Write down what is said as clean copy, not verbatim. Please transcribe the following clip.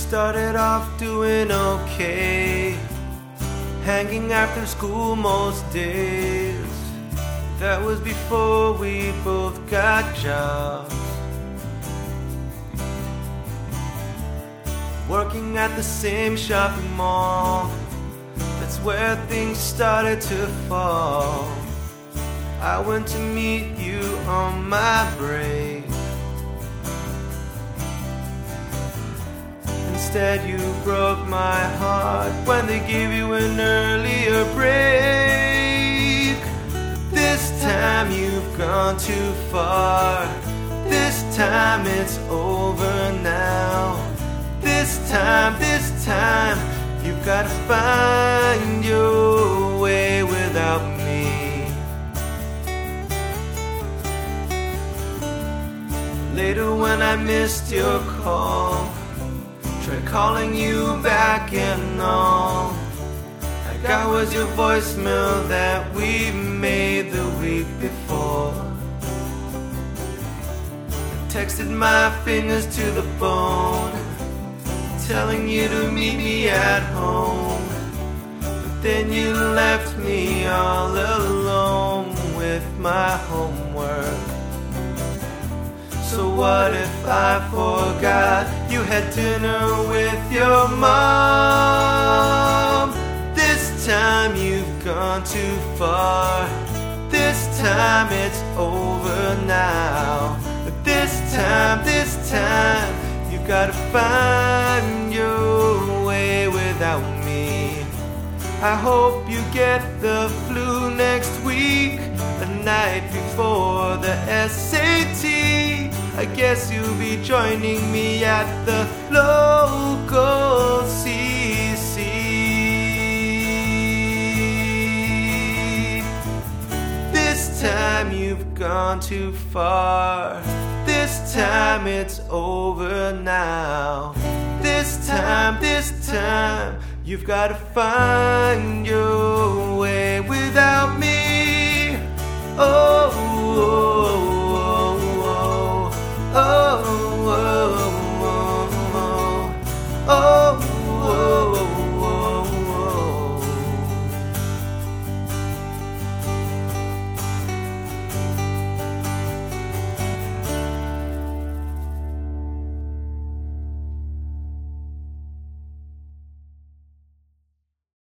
started off doing okay, hanging after school most days. That was before we both got jobs, working at the same shopping mall. That's where things started to fall. I went to meet you on my break. Instead you broke my heart when they gave you an earlier break. This time you've gone too far. This time it's over now. This time you've got to find your way without me. Later when I missed your call, tried calling you back and all I got was your voicemail that we made the week before. I texted my fingers to the bone, telling you to meet me at home. But then you left me all alone with my homework. So what if I forgot you had dinner with your mom? This time you've gone too far. This time it's over now. But this time you gotta find your way without me. I hope you get the flu next week, the night before the SAT. I guess you'll be joining me at the local CC. This time you've gone too far. This time it's over now. This time you've got to find your way without me. Oh.